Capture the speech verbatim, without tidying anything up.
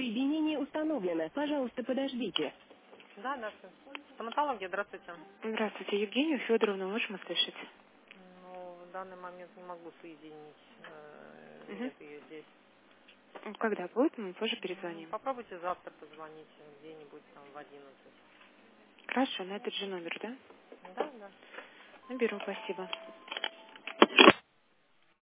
Соединение установлено. Пожалуйста, подождите. Да, да, всё. Стоматология, здравствуйте. Здравствуйте, Евгению Федоровну можем услышать? Ну, в данный момент не могу соединить. э, Угу. Нет ее здесь. Когда будет, мы позже М, перезвоним. Попробуйте завтра позвонить где-нибудь там в одиннадцать. Хорошо, на этот же номер, да? Да, да. Наберу, спасибо.